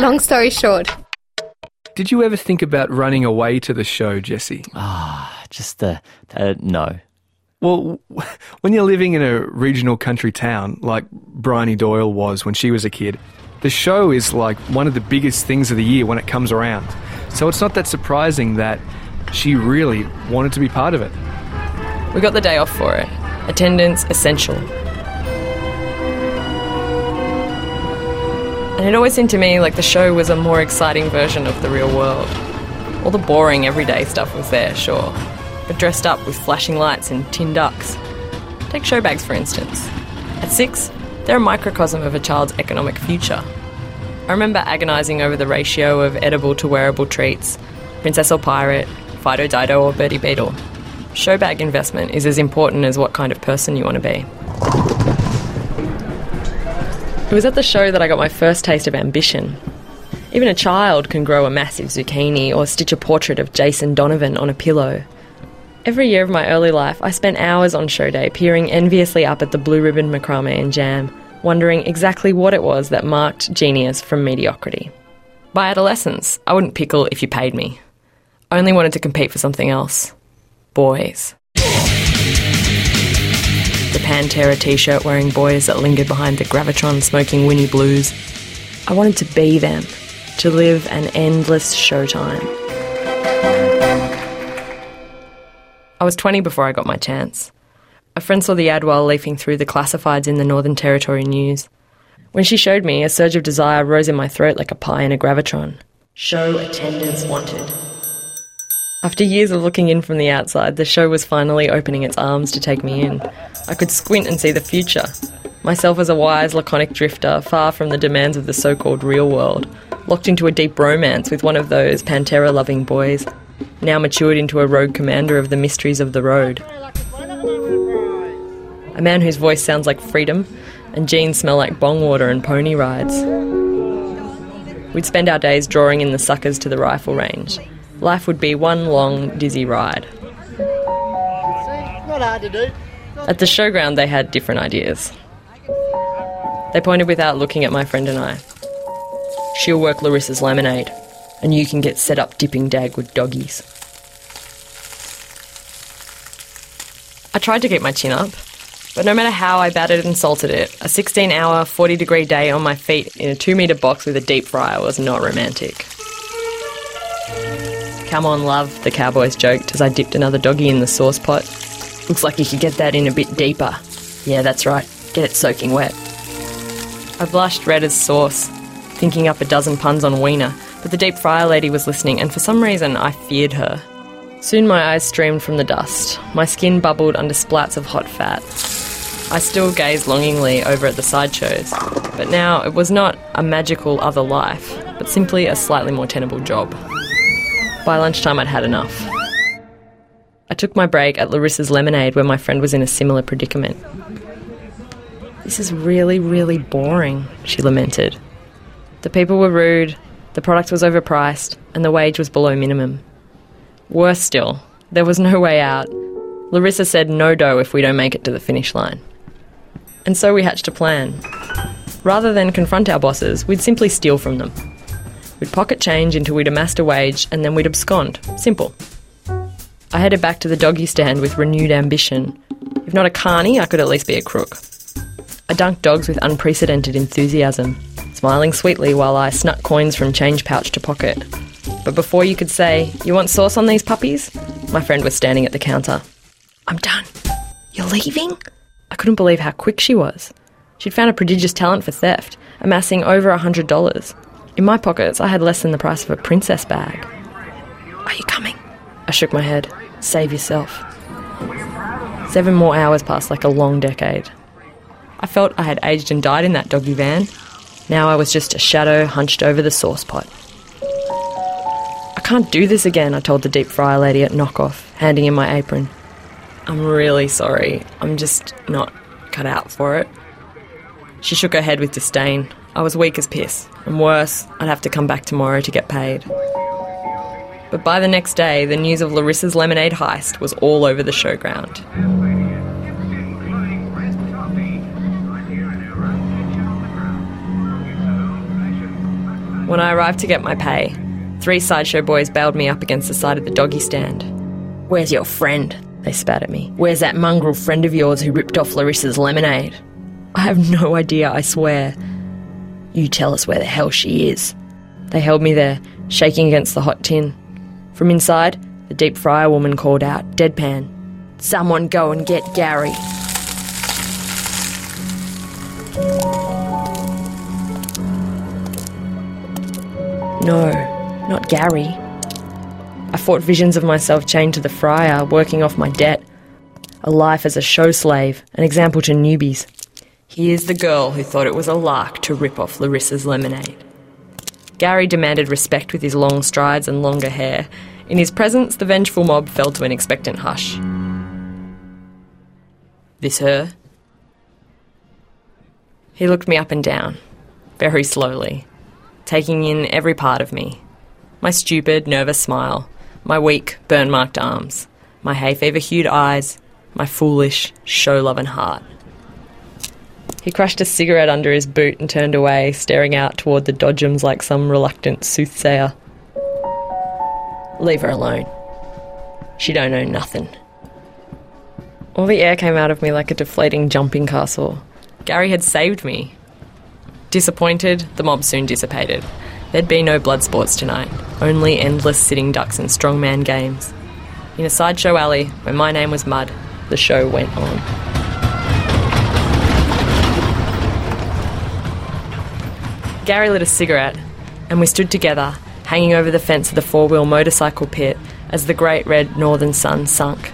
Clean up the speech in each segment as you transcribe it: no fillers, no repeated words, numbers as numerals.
Long story short. Did you ever think about running away to the show, Jessie? No. Well, when you're living in a regional country town like Bryony Doyle was when she was a kid, the show is like one of the biggest things of the year when it comes around. So it's not that surprising that she really wanted to be part of it. We got the day off for it. Attendance essential. And it always seemed to me like the show was a more exciting version of the real world. All the boring everyday stuff was there, sure, but dressed up with flashing lights and tin ducks. Take showbags, for instance. At 6, they're a microcosm of a child's economic future. I remember agonising over the ratio of edible to wearable treats, princess or pirate, Fido Dido or Bertie Beetle. Showbag investment is as important as what kind of person you want to be. It was at the show that I got my first taste of ambition. Even a child can grow a massive zucchini or stitch a portrait of Jason Donovan on a pillow. Every year of my early life, I spent hours on show day peering enviously up at the blue ribbon macrame and jam, wondering exactly what it was that marked genius from mediocrity. By adolescence, I wouldn't pickle if you paid me. I only wanted to compete for something else. Boys. The Pantera t-shirt wearing boys that lingered behind the Gravitron smoking Winnie Blues. I wanted to be them, to live an endless showtime. I was 20 before I got my chance. A friend saw the ad while leafing through the classifieds in the Northern Territory News. When she showed me, a surge of desire rose in my throat like a pie in a Gravitron. Show attendance wanted. After years of looking in from the outside, the show was finally opening its arms to take me in. I could squint and see the future. Myself as a wise, laconic drifter, far from the demands of the so-called real world, locked into a deep romance with one of those Pantera-loving boys, now matured into a rogue commander of the mysteries of the road. A man whose voice sounds like freedom and jeans smell like bong water and pony rides. We'd spend our days drawing in the suckers to the rifle range. Life would be one long, dizzy ride. Not hard to do. At the showground, they had different ideas. They pointed without looking at my friend and I. She'll work Larissa's lemonade, and you can get set up dipping dag with doggies. I tried to keep my chin up, but no matter how I battered and salted it, a 16-hour, 40-degree day on my feet in a 2-metre box with a deep fryer was not romantic. Come on, love, the cowboys joked as I dipped another doggy in the sauce pot. Looks like you could get that in a bit deeper. Yeah, that's right. Get it soaking wet. I blushed red as sauce, thinking up a dozen puns on wiener, but the deep fryer lady was listening, and for some reason I feared her. Soon my eyes streamed from the dust. My skin bubbled under splats of hot fat. I still gazed longingly over at the sideshows, but now it was not a magical other life, but simply a slightly more tenable job. By lunchtime, I'd had enough. I took my break at Larissa's Lemonade where my friend was in a similar predicament. This is really, really boring, she lamented. The people were rude, the product was overpriced, and the wage was below minimum. Worse still, there was no way out. Larissa said no dough if we don't make it to the finish line. And so we hatched a plan. Rather than confront our bosses, we'd simply steal from them. We'd pocket change until we'd amassed a wage, and then we'd abscond. Simple. I headed back to the doggy stand with renewed ambition. If not a carny, I could at least be a crook. I dunked dogs with unprecedented enthusiasm, smiling sweetly while I snuck coins from change pouch to pocket. But before you could say, "You want sauce on these puppies?" my friend was standing at the counter. "I'm done." "You're leaving?" I couldn't believe how quick she was. She'd found a prodigious talent for theft, amassing over $100. In my pockets, I had less than the price of a princess bag. "Are you coming?" I shook my head. "Save yourself." 7 more hours passed like a long decade. I felt I had aged and died in that doggy van. Now I was just a shadow hunched over the sauce pot. "I can't do this again," I told the deep fryer lady at Knockoff, handing in my apron. "I'm really sorry. I'm just not cut out for it." She shook her head with disdain. I was weak as piss, and worse, I'd have to come back tomorrow to get paid. But by the next day, the news of Larissa's lemonade heist was all over the showground. When I arrived to get my pay, 3 sideshow boys bailed me up against the side of the doggy stand. "Where's your friend?" they spat at me. "Where's that mongrel friend of yours who ripped off Larissa's lemonade?" "I have no idea, I swear." "You tell us where the hell she is." They held me there, shaking against the hot tin. From inside, the deep fryer woman called out, deadpan, "Someone go and get Gary." No, not Gary. I fought visions of myself chained to the fryer, working off my debt. A life as a show slave, an example to newbies. Here's the girl who thought it was a lark to rip off Larissa's lemonade. Gary demanded respect with his long strides and longer hair. In his presence, the vengeful mob fell to an expectant hush. "This her?" He looked me up and down, very slowly, taking in every part of me. My stupid, nervous smile, my weak, burn-marked arms, my hay-fever-hued eyes, my foolish, show-loving heart. He crushed a cigarette under his boot and turned away, staring out toward the dodgems like some reluctant soothsayer. "Leave her alone. She don't know nothing." All the air came out of me like a deflating jumping castle. Gary had saved me. Disappointed, the mob soon dissipated. There'd be no blood sports tonight, only endless sitting ducks and strongman games. In a sideshow alley, where my name was Mud, the show went on. Gary lit a cigarette, and we stood together, hanging over the fence of the 4-wheel motorcycle pit as the great red northern sun sunk.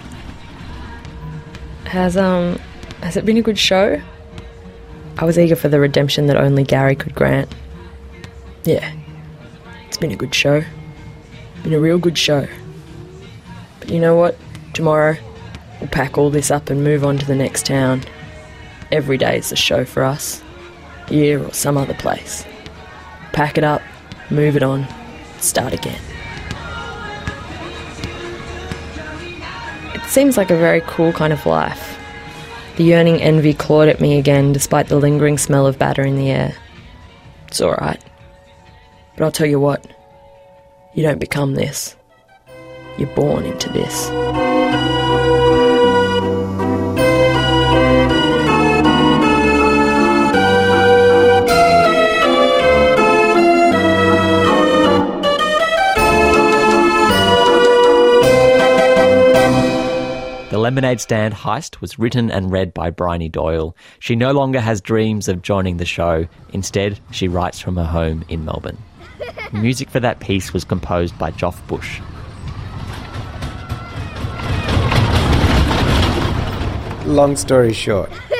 Has it been a good show? I was eager for the redemption that only Gary could grant. "Yeah, it's been a good show. Been a real good show. But you know what? Tomorrow, we'll pack all this up and move on to the next town. Every day is a show for us. Here or some other place. Pack it up, move it on, start again." It seems like a very cool kind of life. The yearning envy clawed at me again despite the lingering smell of batter in the air. It's alright. But I'll tell you what, you don't become this. You're born into this. The Lemonade Stand Heist was written and read by Bryony Doyle. She no longer has dreams of joining the show. Instead, she writes from her home in Melbourne. Music for that piece was composed by Joff Bush. Long story short,